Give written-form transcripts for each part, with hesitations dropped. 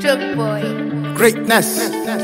Drug boy. Greatness.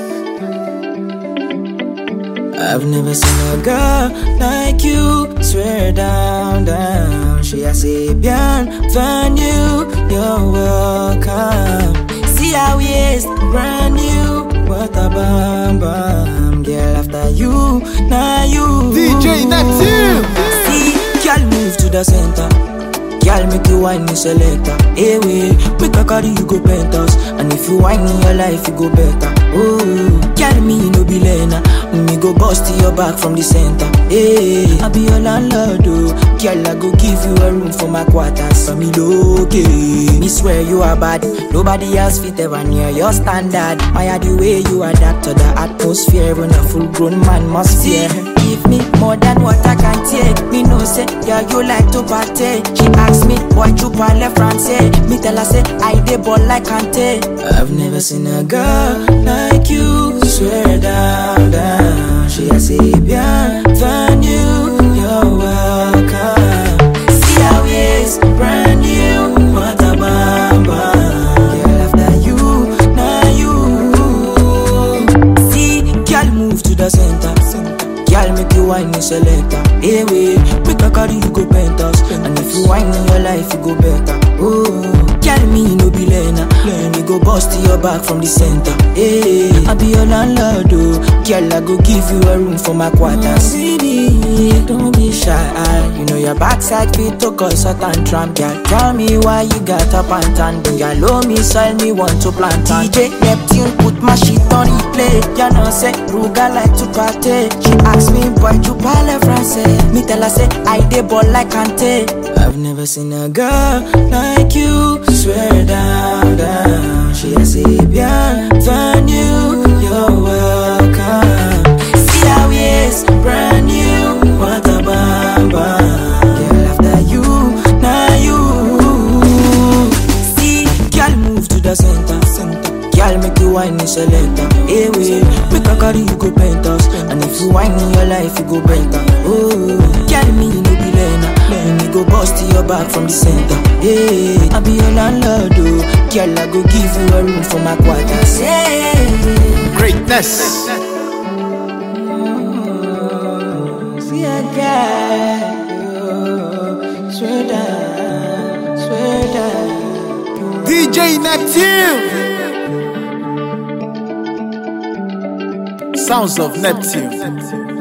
I've never seen a girl like you. Swear down, down. She a Sabian, you're welcome. See how we is, brand new. What a bam bam. Girl after you, now you. DJ Neptune. See, girl move to the center. Girl make you whine me selector. Hey way, make a carry you go penthouse. And if you whine in your life you go better. Oh, girl me no be lena. Me go bust to your back from the center. Hey, I be your landlord oh. Girl I go give you a room for my quarters. So me okay. Me swear you are bad. Nobody else fit ever near your standard. Why the way you adapt to the atmosphere when a full grown man must fear. Give me more than what I can take. Me know say, yeah, you like to party. She ask me, why you parle français? Me tell her say, I dey ball like Kante. I've never seen a girl like you. Swear down, down. She a Sabian, you're welcome. See how it is, brand new. What a bam bam. Girl after you, now you. See, girl move to the center. Girl make you whine me selector. Hey way, make a carry you go penthouse. And if you whine in your life you go better. Oh, girl me no be lena. Me go bust to your back from the center. Hey, I be your landlord oh. Girl I go give you a room for my quarters. Baby, don't be shy. You know your backside fit to cause a tantrum. Girl tell me why you got up and tan. Girl low me soil me want to plant. DJ Neptune put my shit on replay. You know say Ruga like to party. She ask me boy you parle français. Me tell her say I dey ball like Kante. I've never seen a girl like you. Swear down, down. She a Sabian, you're welcome. See how it is, brand new. What a bam bam. Girl after you, now you. See, girl move to the center. Girl make you whine me selector. Hey way, make a carry you go penthouse. And if you whine in your life you go better. Oh, girl me no be lena. Me go bust to your back from the center. Hey, I be your landlord oh. Girl I go give you a room for my quarters. Hey, Greatness. see a girl, swear down. DJ Neptune. Sounds of Neptune.